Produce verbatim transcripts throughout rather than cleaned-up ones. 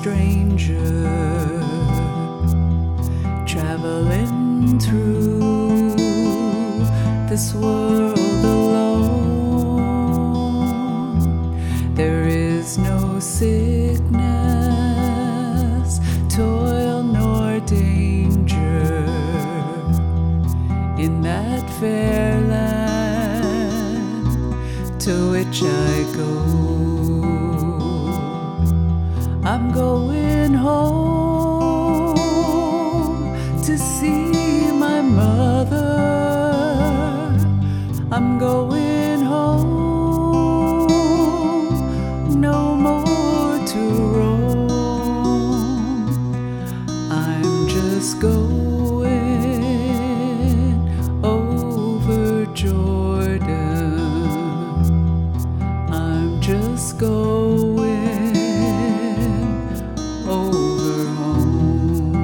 stranger traveling through this world alone. There is no sickness, toil, nor danger in that fair land to which I go. I'm going home to see my mother. I'm going home, no more to roam. I'm just going over Jordan. I'm just going over home.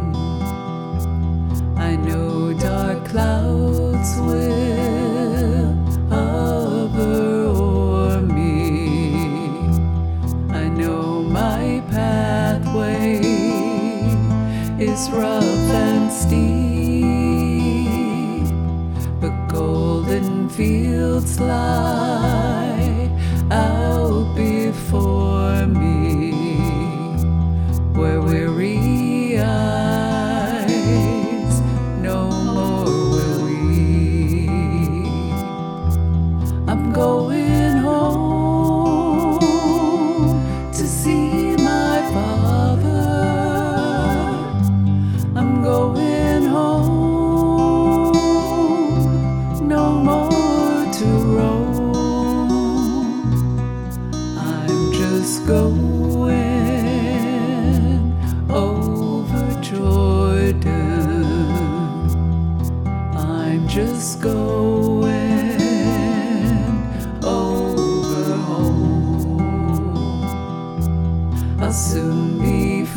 I know dark clouds will hover o'er me. I know my pathway is rough and steep, but golden fields lie out before me, where weary eyes no more will weep. I'm going home to see my father. I'm going home, no more to roam. I'm just going over Jordan. I'm just going over home. I'll soon be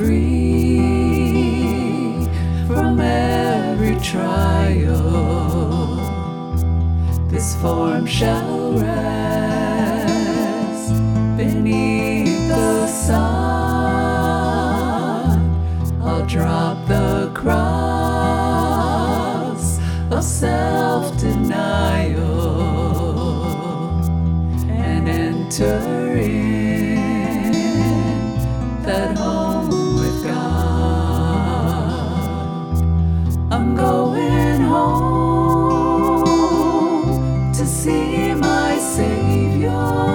free from every trial. This form shall rest beneath the sun. I'll drop the cross of self-denial and enter in that home with God. I'm going home to see my Savior.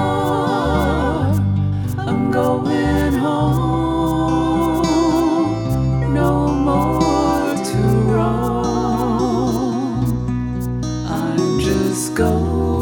I'm going home, no more to roam. I'm just going